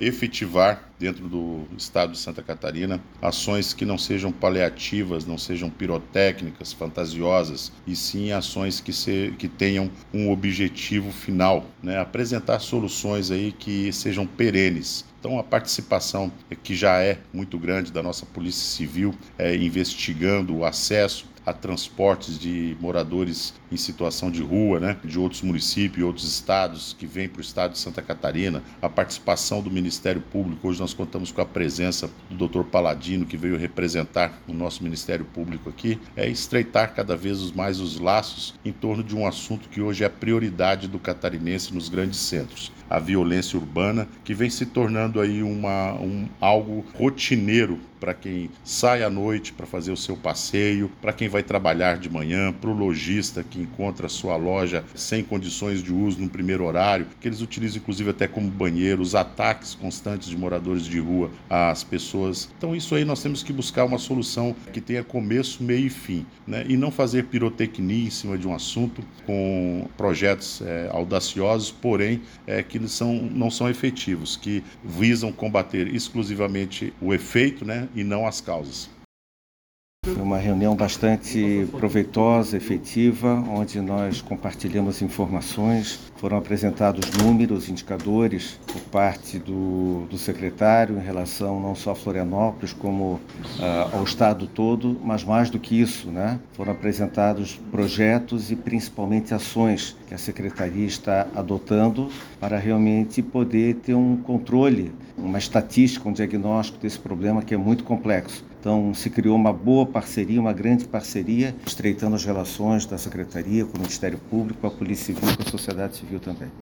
efetivar dentro do estado de Santa Catarina ações que não sejam paliativas, não sejam pirotécnicas, fantasiosas, e sim ações que tenham um objetivo final, né? Apresentar soluções aí que sejam perenes. Então, a participação que já é muito grande da nossa Polícia Civil, investigando o acesso a transportes de moradores em situação de rua, né, de outros municípios e outros estados que vêm para o estado de Santa Catarina, a participação do Ministério Público. Hoje nós contamos com a presença do Dr. Paladino, que veio representar o nosso Ministério Público aqui, estreitar cada vez mais os laços em torno de um assunto que hoje é a prioridade do catarinense nos grandes centros, a violência urbana, que vem se tornando aí algo rotineiro para quem sai à noite para fazer o seu passeio, para quem vai trabalhar de manhã, para o lojista que encontra a sua loja sem condições de uso no primeiro horário, que eles utilizam inclusive até como banheiro, os ataques constantes de moradores de rua às pessoas. Então isso aí nós temos que buscar uma solução que tenha começo, meio e fim, né? E não fazer pirotecnia em cima de um assunto com projetos audaciosos, porém que não são efetivos, que visam combater exclusivamente o efeito, né, e não as causas. Foi uma reunião bastante proveitosa, efetiva, onde nós compartilhamos informações, foram apresentados números, indicadores por parte do secretário em relação não só a Florianópolis, como ao estado todo, mas mais do que isso, né? Foram apresentados projetos e principalmente ações que a secretaria está adotando para realmente poder ter um controle, uma estatística, um diagnóstico desse problema que é muito complexo. Então, se criou uma boa parceria, uma grande parceria, estreitando as relações da Secretaria com o Ministério Público, com a Polícia Civil e com a sociedade civil também.